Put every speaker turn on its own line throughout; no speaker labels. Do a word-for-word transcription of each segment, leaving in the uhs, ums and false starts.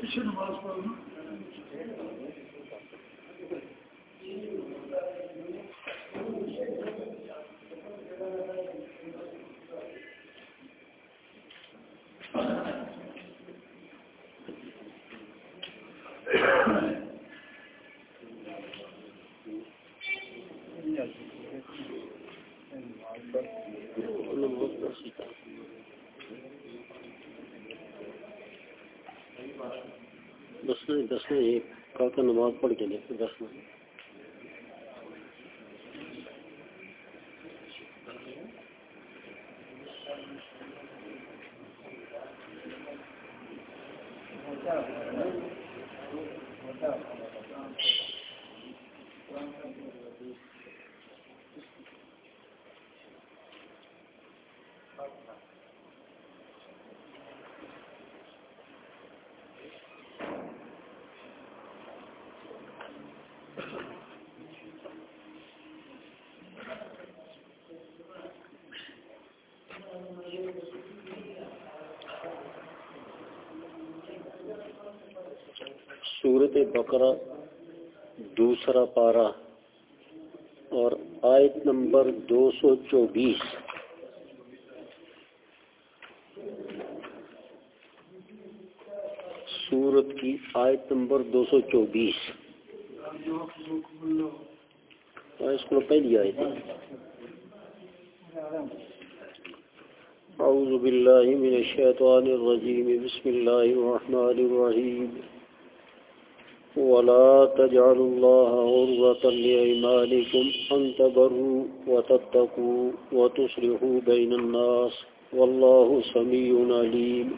پیچھے نماز پڑھنا
دس میں دس میں ایک کا کا نماز پڑھ کے دیکھتے دس میں سورۃ بقرہ دوسرا پارہ اور آیت نمبر دو سو چوبیس سورت کی آیت نمبر دو سو چوبیس اس کو پہلی آیت اعوذ باللہ من الشیطان الرجیم بسم اللہ الرحمن الرحیم ولا تجعلوا الله عرضة لأيمانكم أن تبروا وتتقوا وتصلحوا بين الناس والله سميع عليم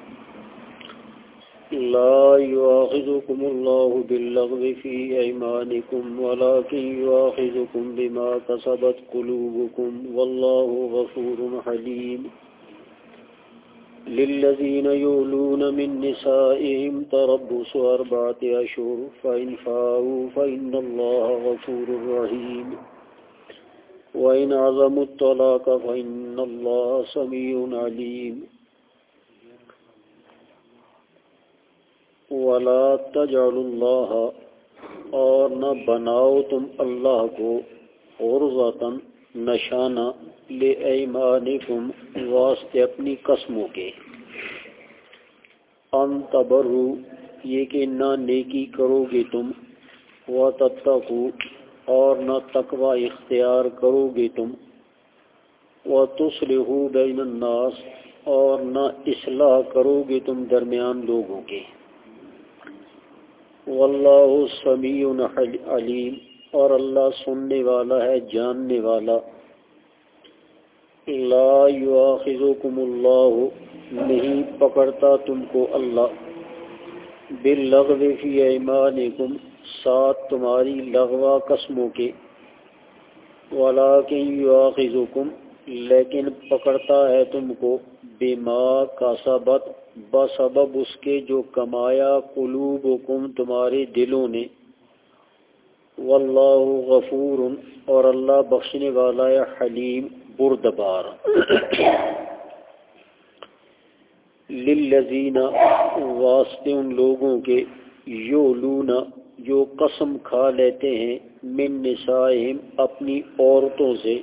لا يؤاخذكم الله باللغو في أيمانكم ولكن يؤاخذكم بما كسبت قلوبكم والله غفور حليم للذين يولون من نسائهم تربص أربعة أشهر فإن فاءوا فإن الله غفور رحيم وإن عزموا الطلاق فإن الله سميع عليم ولا تجعلوا الله اور نہ بناؤ تم اللہ کو عرضۃ نشانہ لِأَيْمَانِكُمْ واسطے اپنی قسموں کے ان تبرو یہ کہ نہ نیکی کرو گے تم وَتَتَّقُوا اور نہ تقوی اختیار کرو گے تم وَتُصْلِحُوا بَيْنَ النَّاسِ اور نہ اصلاح کرو گے تم درمیان لوگوں کے واللہ سمیع علیم اور اللہ سننے والا ہے جاننے والا لا یؤاخذکم اللہ نہیں پکڑتا تم کو اللہ باللغو فی ایمانکم ساتھ تمہاری لغوا قسموں کے ولیکن یؤاخذکم لیکن پکڑتا ہے تم کو بما کسبت بسبب اس کے جو کمایا قلوبکم تمہارے دلوں نے واللہ غفور اور اللہ بخشنے والا ہے حلیم بردبار للذین واسطے ان لوگوں کے یولون جو قسم کھا لیتے ہیں من نسائہم اپنی عورتوں سے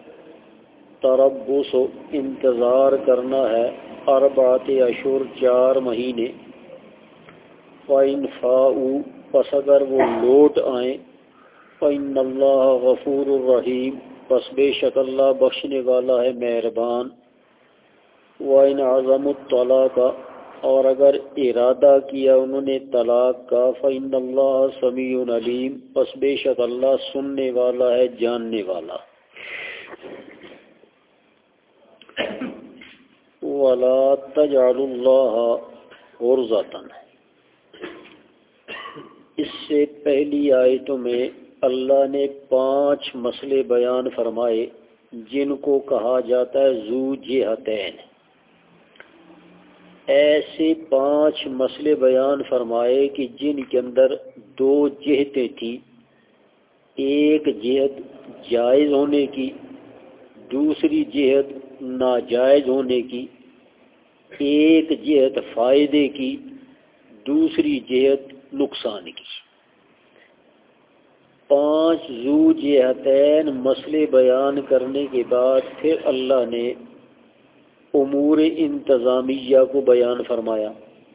تربص انتظار کرنا ہے اربعۃ اشہر چار مہینے فإن فاؤوا پس اگر وہ لوٹ آئیں فإن اللہ غفور الرحیم پس بے شک اللہ بخشنے والا ہے مہربان وَإِنْ عَزَمُوا الطَّلَاقَ اور اگر ارادہ کیا انہوں نے طلاق کا فإن اللہ سمیع علیم پس بے شک اللہ سننے والا ہے جاننے والا وَلَا تَجْعَلُوا اللَّهَ عُرْضَةً اس سے پہلی آیتوں میں اللہ نے پانچ مسئلے بیان فرمائے جن کو کہا جاتا ہے ذو جہتین ایسے پانچ مسئلے بیان فرمائے کہ جن کے اندر دو جہتیں تھیں ایک جہت جائز ہونے کی دوسری جہت ناجائز ہونے کی ایک جہت فائدے کی دوسری جہت نقصان کی۔ پانچ ذو جہتین مسئلے بیان کرنے کے بعد پھر اللہ نے امور انتظامیہ کو بیان فرمایا،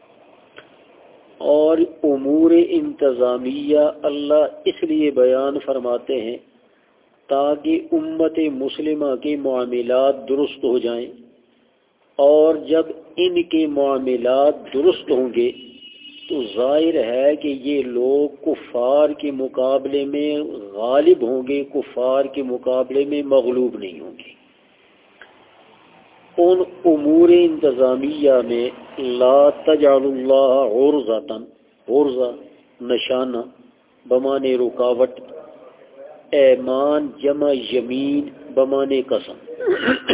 اور امور انتظامیہ اللہ اس لیے بیان فرماتے ہیں تاکہ امت مسلمہ کے معاملات درست ہو جائیں، اور جب ان کے معاملات درست ہوں گے تو ظاہر ہے کہ یہ لوگ کفار کے مقابلے میں غالب ہوں گے، کفار کے مقابلے میں مغلوب نہیں ہوں گے۔ ان امور انتظامیہ میں لا تجعل اللہ عرضۃ، عرضہ نشانہ بمانے رکاوٹ، ایمان جمع یمین بمانے قسم۔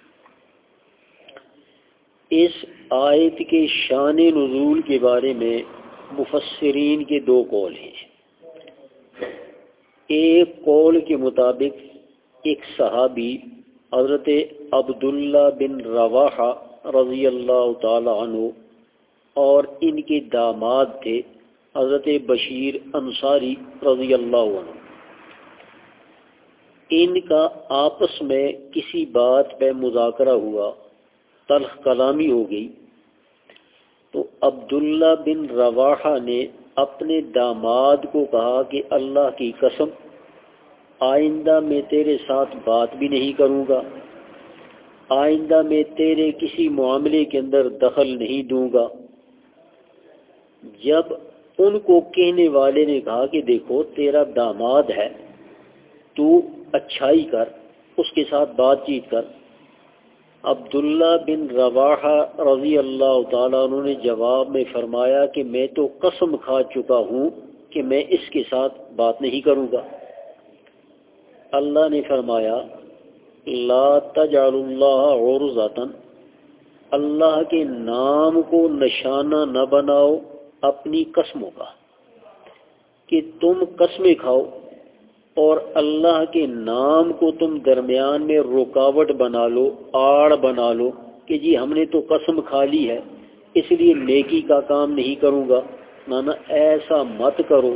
اس آیت کے شان نزول کے بارے میں مفسرین کے دو قول ہیں۔ ایک قول کے مطابق ایک صحابی حضرت عبداللہ بن رواحہ رضی اللہ تعالی عنہ اور ان کے داماد تھے حضرت بشیر انصاری رضی اللہ عنہ، ان کا آپس میں کسی بات پہ مذاکرہ ہوا، تلخ کلامی ہو گئی، تو عبداللہ بن رواحہ نے اپنے داماد کو کہا کہ اللہ کی قسم آئندہ میں تیرے ساتھ بات بھی نہیں کروں گا، آئندہ میں تیرے کسی معاملے کے اندر دخل نہیں دوں گا۔ جب ان کو کہنے والے نے کہا کہ دیکھو تیرا داماد ہے، تو اچھائی کر، اس کے ساتھ بات چیت کر، عبداللہ بن رواحہ رضی اللہ تعالیٰ عنہ نے جواب میں فرمایا کہ میں تو قسم کھا چکا ہوں کہ میں اس کے ساتھ بات نہیں کروں گا۔ اللہ نے فرمایا لا تجعل اللہ عرضۃ، اللہ کے نام کو نشانہ نہ بناؤ اپنی قسموں کا، کہ تم قسمیں کھاؤ اور اللہ کے نام کو تم درمیان میں رکاوٹ بنا لو، آڑ بنا لو کہ جی ہم نے تو قسم کھا لی ہے اس لیے نیکی کا کام نہیں کروں گا، نہ نہ ایسا مت کرو۔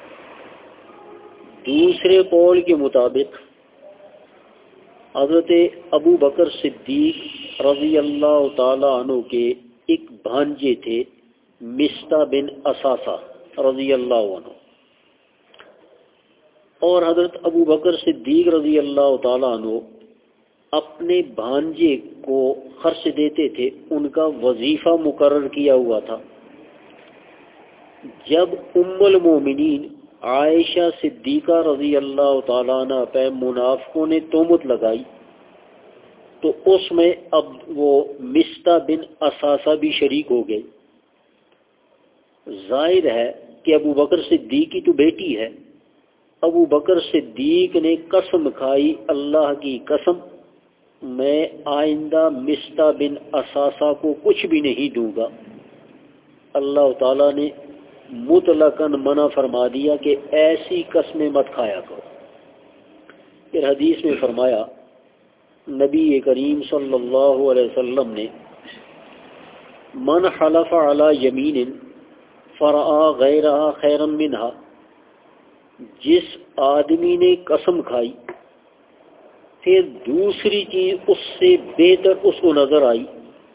دوسرے قول کے مطابق حضرت ابو بکر صدیق رضی اللہ تعالی عنہ کے ایک بھانجے تھے مستہ بن اساسہ رضی اللہ عنہ، اور حضرت ابو بکر صدیق رضی اللہ تعالیٰ عنہ اپنے بھانجے کو خرچ دیتے تھے، ان کا وظیفہ مقرر کیا ہوا تھا۔ جب ام المومنین عائشہ صدیقہ رضی اللہ تعالیٰ عنہ پہ منافقوں نے تہمت لگائی تو اس میں اب وہ مستہ بن اساسہ بھی شریک ہو گئے۔ ظاہر ہے کہ ابو بکر صدیق کی تو بیٹی ہے، ابو بکر صدیق نے قسم کھائی اللہ کی قسم میں آئندہ مستہ بن اساسہ کو کچھ بھی نہیں دوں گا۔ اللہ تعالیٰ نے مطلقاً منع فرما دیا کہ ایسی قسمیں مت کھایا کرو۔ پھر حدیث میں فرمایا نبی کریم صلی اللہ علیہ وسلم نے من حلف علی یمین فرآ غیرہا خیرا منہا، جس آدمی نے قسم کھائی پھر دوسری چیز اس سے بہتر اس کو نظر آئی،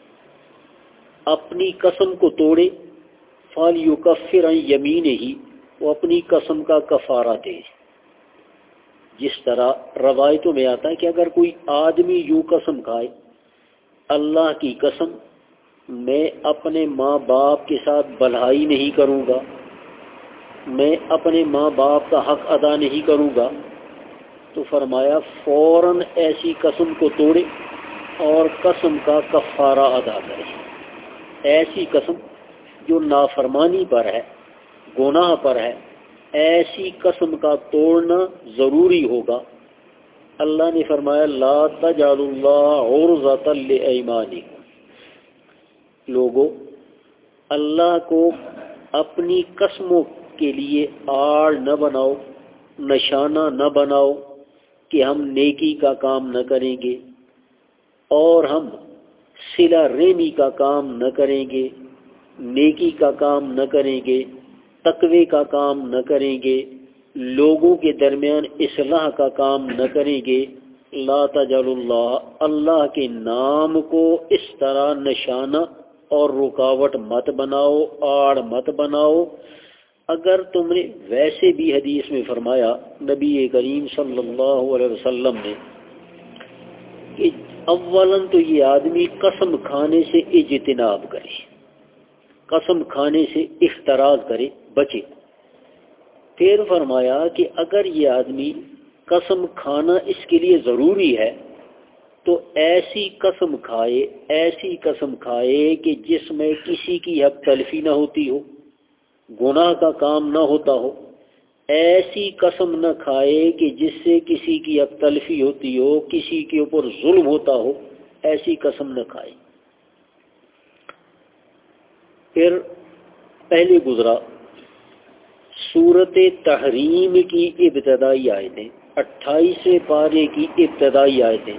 اپنی قسم کو توڑے، فَلْيُكَفِّرْ عَنْ يَمِينِهِ، وہ اپنی قسم کا کفارہ دے۔ جس طرح روایتوں میں آتا ہے کہ اگر کوئی آدمی یوں قسم کھائے اللہ کی قسم میں اپنے ماں باپ کے ساتھ بھلائی نہیں کروں گا، میں اپنے ماں باپ کا حق ادا نہیں کروں گا، تو فرمایا فوراً ایسی قسم کو توڑے اور قسم کا کفارہ ادا کرے۔ ایسی قسم جو نافرمانی پر ہے، گناہ پر ہے، ایسی قسم کا توڑنا ضروری ہوگا۔ اللہ نے فرمایا لا تجعلوا اللہ عرضۃ لایمانکم، لوگو اللہ کو اپنی قسموں کے لیے آڑ نہ بناؤ، نشانہ نہ بناؤ کہ ہم نیکی کا کام نہ کریں گے اور ہم صلہ رحمی کا کام نہ کریں گے نیکی کا کام نہ کریں گے، تقوی کا کام نہ کریں گے، لوگوں کے درمیان اصلاح کا کام نہ کریں گے، لا تجعل اللہ، اللہ کے نام کو اس طرح نشانہ اور رکاوٹ مت بناؤ، آڑ مت بناؤ۔ اگر تم نے، ویسے بھی حدیث میں فرمایا نبی کریم صلی اللہ علیہ وسلم نے کہ اولاً تو یہ آدمی قسم کھانے سے اجتناب کرے، قسم کھانے سے احتراز کرے، بچے۔ پھر فرمایا کہ اگر یہ آدمی قسم کھانا اس کے لیے ضروری ہے تو ایسی قسم کھائے، ایسی قسم کھائے کہ جس میں کسی کی حق تلفی نہ ہوتی ہو، گناہ کا کام نہ ہوتا ہو، ایسی قسم نہ کھائے کہ جس سے کسی کی حق تلفی ہوتی ہو، کسی کے اوپر ظلم ہوتا ہو، ایسی قسم نہ کھائے۔ پھر پہلے گزرا سورت تحریم کی ابتدائی آیتیں، اٹھائیسویں پارے کی ابتدائی آیتیں۔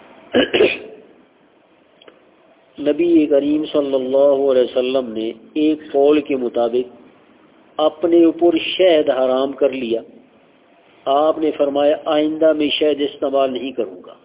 نبی کریم صلی اللہ علیہ وسلم نے ایک قول کے مطابق اپنے اوپر شہد حرام کر لیا۔ آپ نے فرمایا آئندہ میں شہد استعمال نہیں کروں گا۔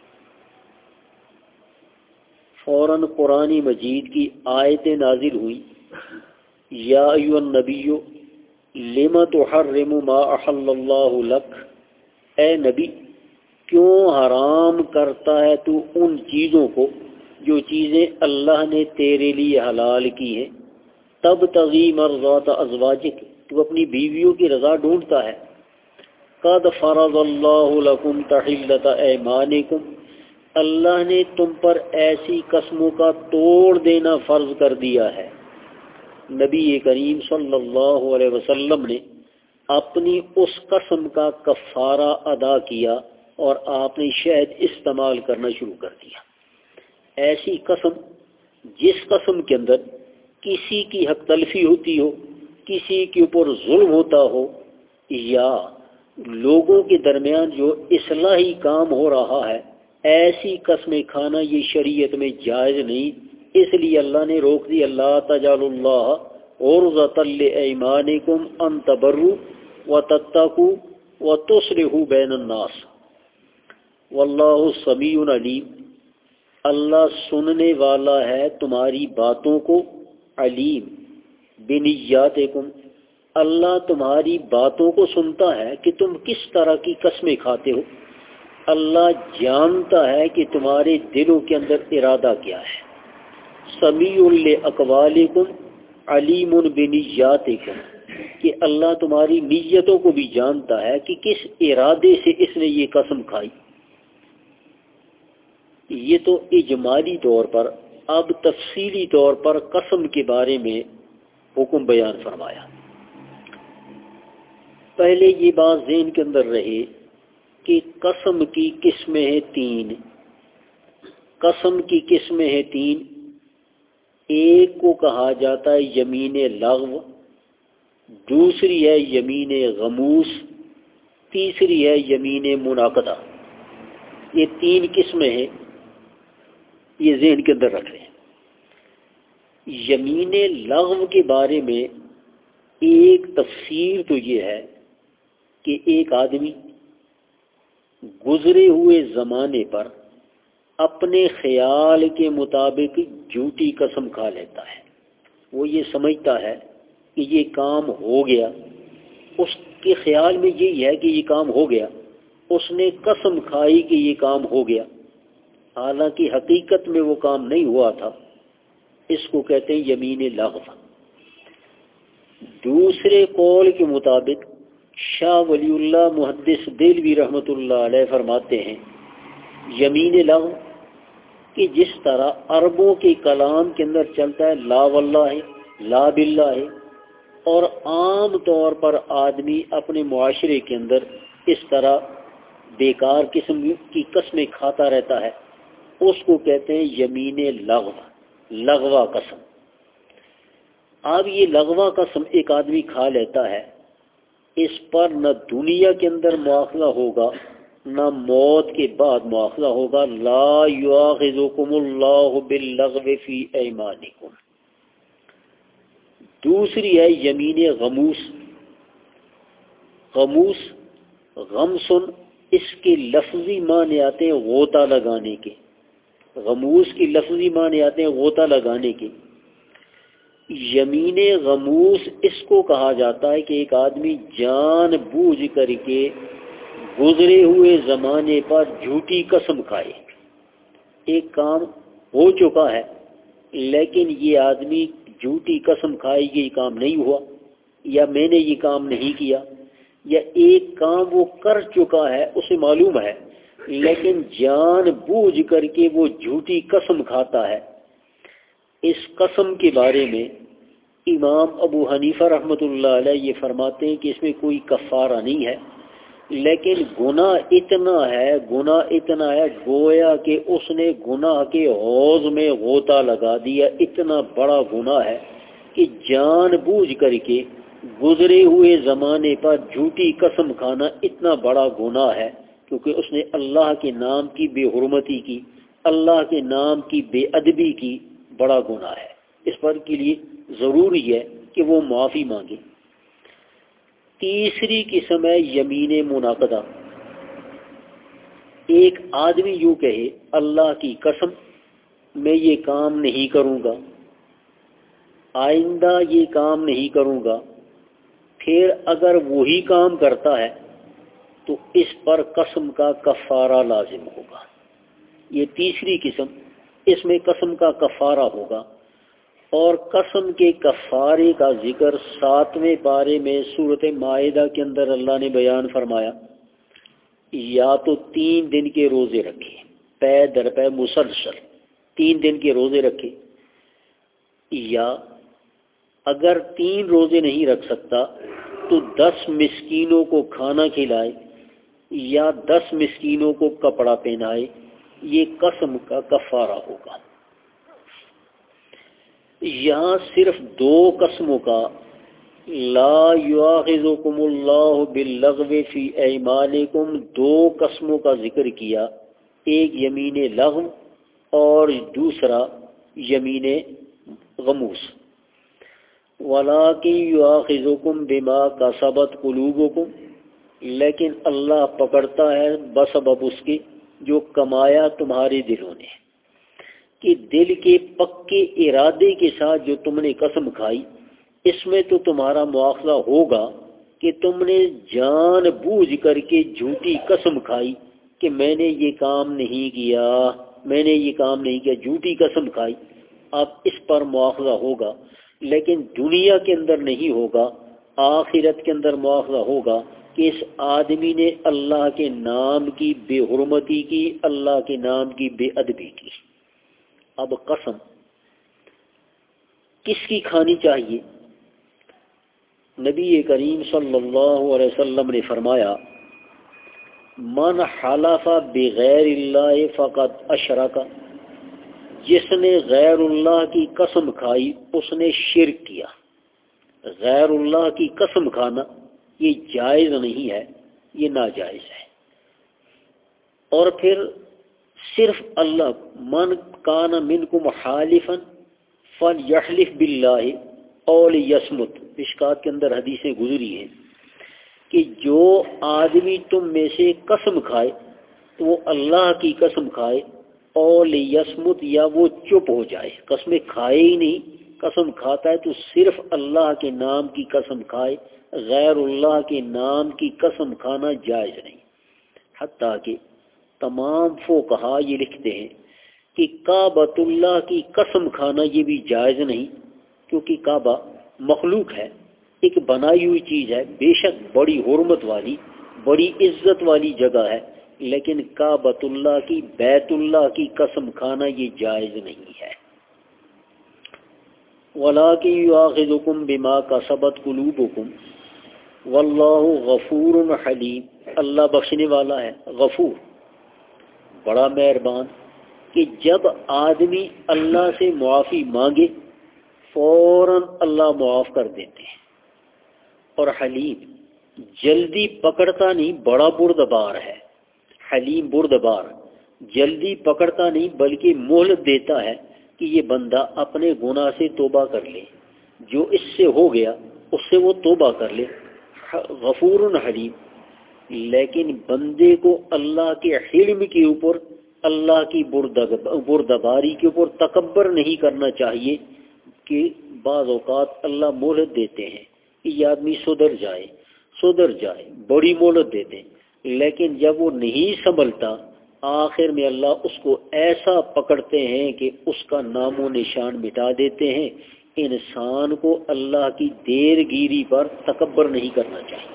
فوراً قرآن مجید کی آیتیں نازل ہوئی، یا ایھا النبی لم تحرم ما احل اللہ لک، اے نبی کیوں حرام کرتا ہے تو ان چیزوں کو جو چیزیں اللہ نے تیرے لیے حلال کی ہیں، تب تغی مرضات ازواجک، تو اپنی بیویوں کی رضا ڈھونڈتا ہے، قد فرض اللہ لکم تحلۃ ایمانکم، اللہ نے تم پر ایسی قسموں کا توڑ دینا فرض کر دیا ہے۔ نبی کریم صلی اللہ علیہ وسلم نے اپنی اس قسم کا کفارہ ادا کیا اور آپ نے شہد استعمال کرنا شروع کر دیا۔ ایسی قسم جس قسم کے اندر کسی کی حق تلفی ہوتی ہو، کسی کے اوپر ظلم ہوتا ہو، یا لوگوں کے درمیان جو اصلاحی کام ہو رہا ہے، ایسی قسمیں کھانا یہ شریعت میں جائز نہیں۔ اس لیے اللہ نے روک دی، اللہ تجعلوا اللہ عرضۃ لایمانکم ان تبروا وتتقوا وتصلحوا بین الناس واللہ سمیع علیم، اللہ سننے والا ہے تمہاری باتوں کو، علیم بنیاتکم، اللہ تمہاری باتوں کو سنتا ہے کہ تم کس طرح کی قسمیں کھاتے ہو، اللہ جانتا ہے کہ تمہارے دلوں کے اندر ارادہ کیا ہے، سمیع لاقوالکم علیم بنیاتکم، کہ اللہ تمہاری نیتوں کو بھی جانتا ہے کہ کس ارادے سے اس نے یہ قسم کھائی۔ یہ تو اجمالی طور پر، اب تفصیلی طور پر قسم کے بارے میں حکم بیان فرمایا۔ پہلے یہ بات ذہن کے اندر رہے کہ قسم کی قسمیں ہیں تین، قسم کی قسمیں ہیں تین۔ ایک کو کہا جاتا ہے یمین لغو، دوسری ہے یمین غموس، تیسری ہے یمین منعقدہ۔ یہ تین قسمیں ہیں، یہ ذہن کے اندر رکھ لیں۔ یمین لغو کے بارے میں ایک تفسیر تو یہ ہے کہ ایک آدمی گزرے ہوئے زمانے پر اپنے خیال کے مطابق جھوٹی قسم کھا لیتا ہے۔ وہ یہ سمجھتا ہے کہ یہ کام ہو گیا، اس کے خیال میں یہی ہے کہ یہ کام ہو گیا، اس نے قسم کھائی کہ یہ کام ہو گیا، حالانکہ حقیقت میں وہ کام نہیں ہوا تھا۔ اس کو کہتے ہیں یمین لغو۔ دوسرے قول کے مطابق شاہ ولی اللہ محدث دہلوی رحمۃ اللہ علیہ فرماتے ہیں یمین لغو کہ جس طرح عربوں کے کلام کے اندر چلتا ہے لا واللہ، لا باللہ، اور عام طور پر آدمی اپنے معاشرے کے اندر اس طرح بیکار قسم کی قسمیں کھاتا رہتا ہے، اس کو کہتے ہیں یمین لغو، لغوا قسم۔ اب یہ لغوا قسم ایک آدمی کھا لیتا ہے، اس پر نہ دنیا کے اندر مواخذہ ہوگا نہ موت کے بعد مواخذہ ہوگا۔ لا یؤاخذکم اللہ باللغو فی ایمانکم، دوسری ہے یمین غموس. غموس غمسن اس کے لفظی معنی آتے ہیں غوطہ لگانے کے. غموس کی لفظی معنی آتے ہیں غوطہ لگانے کے. یمین غموس اس کو کہا جاتا ہے کہ ایک آدمی جان بوجھ کر کے گزرے ہوئے زمانے پر جھوٹی قسم کھائے. ایک کام ہو چکا ہے لیکن یہ آدمی جھوٹی قسم کھائے یہ کام نہیں ہوا، یا میں نے یہ کام نہیں کیا، یا ایک کام وہ کر چکا ہے اسے معلوم ہے لیکن جان بوجھ کر کے وہ جھوٹی قسم کھاتا ہے. اس قسم کے بارے میں امام ابو حنیفہ رحمۃ اللہ علیہ یہ فرماتے ہیں کہ اس میں کوئی کفارہ نہیں ہے، لیکن گناہ اتنا ہے گناہ اتنا ہے گویا کہ اس نے گناہ کے حوض میں غوطہ لگا دیا. اتنا بڑا گناہ ہے کہ جان بوجھ کر کے گزرے ہوئے زمانے پر جھوٹی قسم کھانا اتنا بڑا گناہ ہے، کیونکہ اس نے اللہ کے نام کی بے حرمتی کی، اللہ کے نام کی بے ادبی کی. بڑا گناہ ہے. اس پر کے لیے ضروری ہے کہ وہ معافی مانگے. تیسری قسم ہے یمین منعقدہ. ایک آدمی یوں کہے اللہ کی قسم میں یہ کام نہیں کروں گا، آئندہ یہ کام نہیں کروں گا، پھر اگر وہی کام کرتا ہے تو اس پر قسم کا کفارہ لازم ہوگا. یہ تیسری قسم، اس میں قسم کا کفارہ ہوگا. اور قسم کے کفارے کا ذکر ساتویں پارے میں سورۃ مائدہ کے اندر اللہ نے بیان فرمایا. یا تو تین دن کے روزے رکھے پے در پے مسلسل تین دن کے روزے رکھے، یا اگر تین روزے نہیں رکھ سکتا تو دس مسکینوں کو کھانا کھلائے یا دس مسکینوں کو کپڑا پہنائے. یہ قسم کا کفارہ ہوگا. یہاں صرف دو قسموں کا لا یؤاخذکم اللہ باللغو فی ایمانکم، دو قسموں کا ذکر کیا، ایک یمین لغو اور دوسرا یمین غموس. وَلَٰكِن يُؤَاخِذُكُم بِمَا كَسَبَتْ قُلُوبُكُم، لیکن اللہ پکڑتا ہے بسبب اس کے جو کمایا تمہارے دلوں نے، کہ دل کے پکے ارادے کے ساتھ جو تم نے قسم کھائی اس میں تو تمہارا مواخذہ ہوگا کہ تم نے جان بوجھ کر کے جھوٹی قسم کھائی کہ میں نے یہ کام نہیں کیا میں نے یہ کام نہیں کیا جھوٹی قسم کھائی. اب اس پر مواخذہ ہوگا، لیکن دنیا کے اندر نہیں ہوگا، آخرت کے اندر مواخذہ ہوگا کہ اس آدمی نے اللہ کے نام کی بے حرمتی کی، اللہ کے نام کی بے ادبی کی. اب قسم کس کی کھانی چاہیے؟ نبی کریم صلی اللہ علیہ وسلم نے فرمایا من حلف بغیر اللہ فقط اشرک، جس نے غیر اللہ کی قسم کھائی اس نے شرک کیا. غیر اللہ کی قسم کھانا یہ جائز نہیں ہے، یہ ناجائز ہے. اور پھر صرف اللہ، من کان منکم حالفا فلیحلف باللہ او لیصمت، مشکات کے اندر حدیثیں گزری ہیں کہ جو آدمی تم میں سے قسم کھائے تو وہ اللہ کی قسم کھائے او لیصمت، یا وہ چپ ہو جائے. قسمیں کھائے ہی نہیں، قسم کھاتا ہے تو صرف اللہ کے نام کی قسم کھائے، غیر اللہ کے نام کی قسم کھانا جائز نہیں. حتیٰ کہ تمام فقہا یہ لکھتے ہیں کہ کعبۃ اللہ کی قسم کھانا یہ بھی جائز نہیں، کیونکہ کعبہ مخلوق ہے، ایک بنائی ہوئی چیز ہے، بے شک بڑی حرمت والی بڑی عزت والی جگہ ہے، لیکن کعبۃ اللہ کی بیت اللہ کی قسم کھانا یہ جائز نہیں ہے. وَلَٰكِن يُؤَاخِذُكُم بِمَا كَسَبَتْ قُلُوبُكُمْ وَاللَّهُ غَفُورٌ حَلِيمٌ، اللہ بخشنے والا ہے، غفور بڑا مہربان. کہ جب آدمی اللہ سے معافی مانگے فوراً اللہ معاف کر دیتے ہیں. اور حلیم جلدی پکڑتا نہیں، بڑا بردبار ہے. حلیم بردبار جلدی پکڑتا نہیں بلکہ مہلت دیتا ہے کہ یہ بندہ اپنے گناہ سے توبہ کر لے، جو اس سے ہو گیا اس سے وہ توبہ کر لے، غفور حلیم۔ لیکن بندے کو اللہ کے حلم کے اوپر، اللہ کی بردباری کے اوپر تکبر نہیں کرنا چاہیے کہ بعض اوقات اللہ مہلت دیتے ہیں کہ یہ آدمی سدھر جائے سدھر جائے بڑی مہلت دیتے ہیں، لیکن جب وہ نہیں سنبھلتا آخر میں اللہ اس کو ایسا پکڑتے ہیں کہ اس کا نام و نشان مٹا دیتے ہیں۔ انسان کو اللہ کی دیر گیری پر تکبر نہیں کرنا چاہیے۔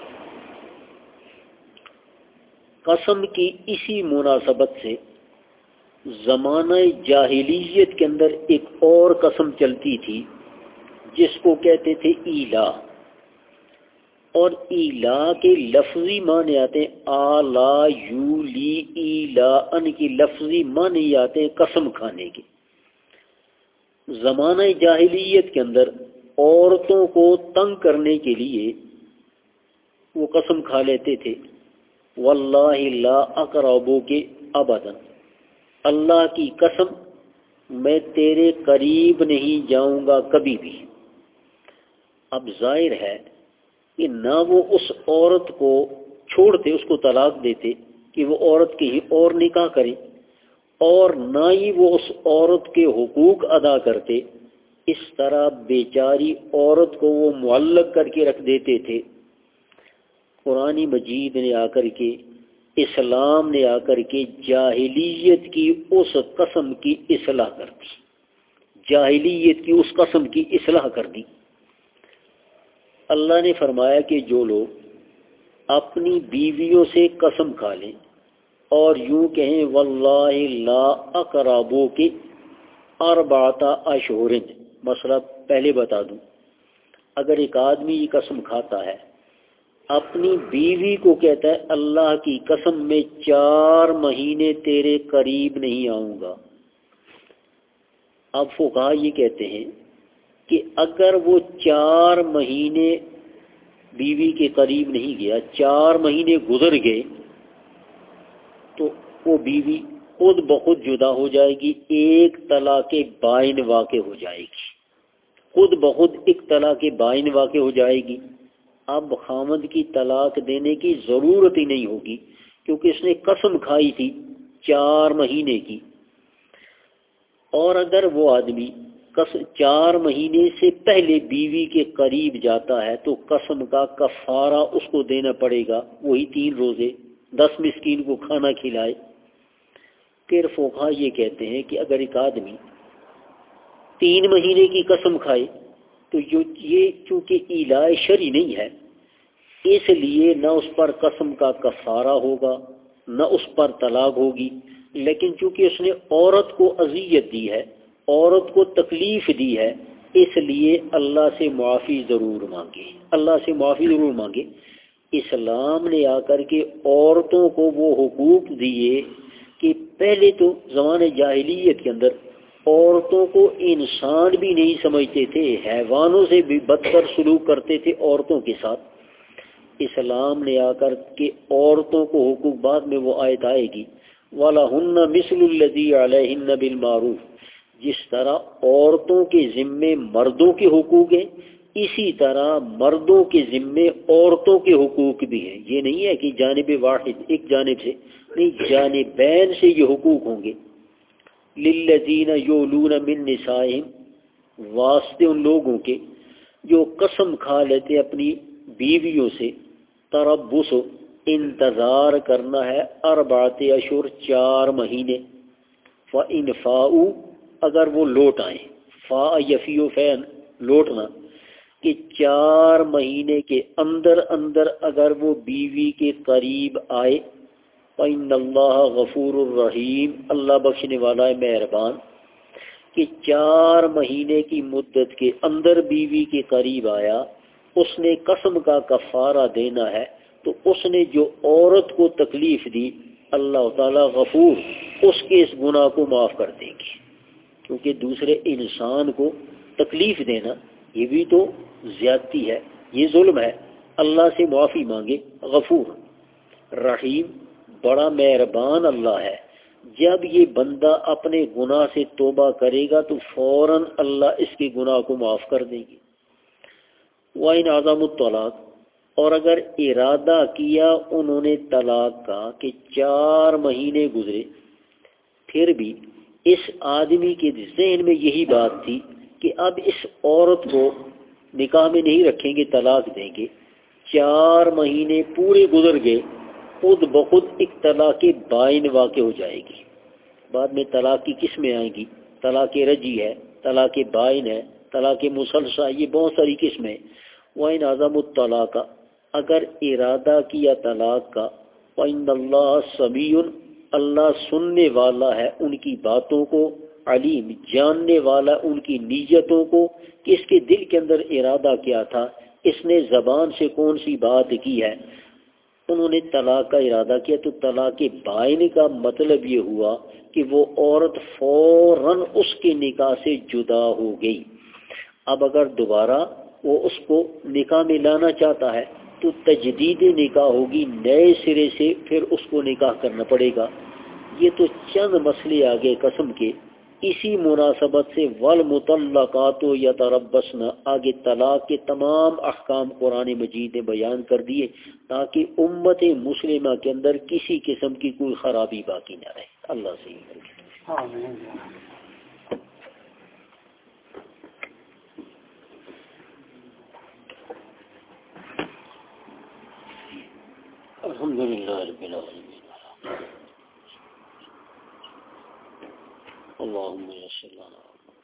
قسم کی اسی مناسبت سے زمانہ جاہلیت کے اندر ایک اور قسم چلتی تھی جس کو کہتے تھے ایلا، اور ایلا کے لفظی معنی آتے ہیں آلا یولی ایلا، ان کی لفظی معنی آتے ہیں قسم کھانے کے۔ زمانہ جاہلیت کے اندر عورتوں کو تنگ کرنے کے لیے وہ قسم کھا لیتے تھے، واللہ لا اقربو کے ابدا، اللہ کی قسم میں تیرے قریب نہیں جاؤں گا کبھی بھی۔ اب ظاہر ہے کہ نہ وہ اس عورت کو چھوڑتے، اس کو طلاق دیتے کہ وہ عورت کہیں اور نکاح کرے، اور نہ ہی وہ اس عورت کے حقوق ادا کرتے۔ اس طرح بیچاری عورت کو وہ معلق کر کے رکھ دیتے تھے۔ قرآن مجید نے آ کر کے، اسلام نے آ کر کے جاہلیت کی اس قسم کی اصلاح کر دی، جاہلیت کی اس قسم کی اصلاح کر دی۔ اللہ نے فرمایا کہ جو لوگ اپنی بیویوں سے قسم کھا لیں اور یوں کہیں واللہ لا اقربو کے اربعۃ اشہر، مسئلہ پہلے بتا دوں، اگر ایک آدمی یہ قسم کھاتا ہے اپنی بیوی کو کہتا ہے اللہ کی قسم میں چار مہینے تیرے قریب نہیں آؤں گا، اب فقہا یہ کہتے ہیں کہ اگر وہ چار مہینے بیوی کے قریب نہیں گیا، چار مہینے گزر گئے تو وہ بیوی خود بخود جدا ہو جائے گی، ایک طلاق بائن واقع ہو جائے گی، خود بخود ایک طلاق بائن واقع ہو جائے گی۔ اب خامد کی طلاق دینے کی ضرورت ہی نہیں ہوگی کیونکہ اس نے قسم کھائی تھی چار مہینے کی۔ اور اگر وہ آدمی چار مہینے سے پہلے بیوی کے قریب جاتا ہے تو قسم کا کفارہ اس کو دینا پڑے گا، وہی تین روزے، دس مسکین کو کھانا کھلائے۔ پھر فقہا یہ کہتے ہیں کہ اگر ایک آدمی تین مہینے کی قسم کھائے تو یہ چونکہ ایلا شرعی نہیں ہے، اس لیے نہ اس پر قسم کا کفارہ ہوگا نہ اس پر طلاق ہوگی، لیکن چونکہ اس نے عورت کو اذیت دی ہے، عورت کو تکلیف دی ہے، اس لیے اللہ سے معافی ضرور مانگے، اللہ سے معافی ضرور مانگے۔ اسلام نے آ کر کے عورتوں کو وہ حقوق دیے کہ پہلے تو زمانے جاہلیت کے اندر عورتوں کو انسان بھی نہیں سمجھتے تھے، حیوانوں سے بھی بدتر سلوک کرتے تھے عورتوں کے ساتھ۔ اسلام نے آ کر کے عورتوں کو حقوق، بعد میں وہ آیت آئے گی وَلَهُنَّ مِثْلُ الَّذِي عَلَيْهِنَّ بِالْمَعْرُوفِ، جس طرح عورتوں کے ذمے مردوں کے حقوق ہیں اسی طرح مردوں کے ذمے عورتوں کے حقوق بھی ہیں۔ یہ نہیں ہے کہ جانب واحد، ایک جانب سے نہیں، جانبین سے یہ حقوق ہوں گے۔ لِلَّذِينَ يُؤْلُونَ مِن نِّسَائِهِمْ، واسطے ان لوگوں کے جو قسم کھا لیتے اپنی بیویوں سے، تربص، انتظار کرنا ہے، اربعۃ اشہر، چار مہینے، فَإِنْ فَاءُوا، اگر وہ لوٹ آئیں، فا یفیو فین لوٹنا، کہ چار مہینے کے اندر اندر اگر وہ بیوی کے قریب آئے، فَإِنَّ اللَّهَ غَفُورٌ الرَّحِيمٌ، اللہ بخشنے والا ہے مہربان، کہ چار مہینے کی مدت کے اندر بیوی کے قریب آیا، اس نے قسم کا کفارہ دینا ہے، تو اس نے جو عورت کو تکلیف دی اللہ تعالیٰ غفور اس کے اس گناہ کو معاف کر دیں گے، کیونکہ دوسرے انسان کو تکلیف دینا یہ بھی تو زیادتی ہے، یہ ظلم ہے۔ اللہ سے معافی مانگے، غفور رحیم، بڑا مہربان اللہ ہے۔ جب یہ بندہ اپنے گناہ سے توبہ کرے گا تو فوراً اللہ اس کے گناہ کو معاف کر دے گی۔ وَإِنْ عَزَمُوا الطَّلَاقَ، اور اگر ارادہ کیا انہوں نے طلاق کا کہ چار مہینے گزرے، پھر بھی اس آدمی کے ذہن میں یہی بات تھی کہ اب اس عورت کو نکاح میں نہیں رکھیں گے، طلاق دیں گے، چار مہینے پورے گزر گئے، خود بخود ایک طلاق بائن واقع ہو جائے گی۔ بعد میں طلاق کی قسمیں آئیں گی، طلاق رجی ہے، طلاق بائن ہے، طلاق مسلسہ، یہ بہت ساری قسمیں۔ وَإِنْ عَزَمُوا الطَّلَاقَ، اگر ارادہ کیا طلاق کا، وَإِنَّ اللَّهَ سَمِيعٌ، اللہ سننے والا ہے ان کی باتوں کو، علیم جاننے والا ان کی نیتوں کو، کہ اس کے دل کے اندر ارادہ کیا تھا، اس نے زبان سے کون سی بات کی ہے۔ انہوں نے طلاق کا ارادہ کیا تو طلاق بائن کا مطلب یہ ہوا کہ وہ عورت فوراً اس کے نکاح سے جدا ہو گئی۔ اب اگر دوبارہ وہ اس کو نکاح میں لانا چاہتا ہے تو تجدید نکاح ہوگی، نئے سرے سے پھر اس کو نکاح کرنا پڑے گا۔ یہ تو چند مسئلے آگے قسم کے، اسی مناسبت سے والمطلقات یتربصن، آگے طلاق کے تمام احکام قرآن مجید نے بیان کر دیے تاکہ امت مسلمہ کے اندر کسی قسم کی کوئی خرابی باقی نہ رہے۔ اللہ سے الحمدللہ رب العالمین، اللہم صل علی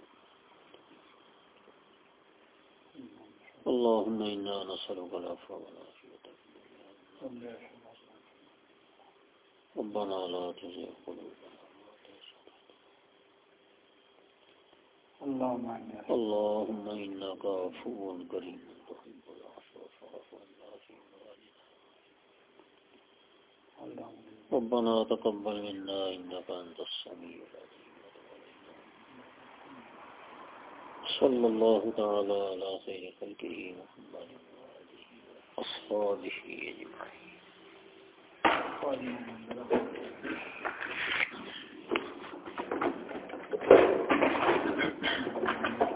اللہم انا نسألک العفو والعافیۃ، ربنا لا تزغ قلوبنا اللہم انک عفو کریم تحب العفو فاعف عنا فی اموالنا، ربنا تقبل منا انک انت السمیع العلیم، صلی اللہ تعالی علی خیر خلقہ محمد وآلہ وصحبہ اجمعین۔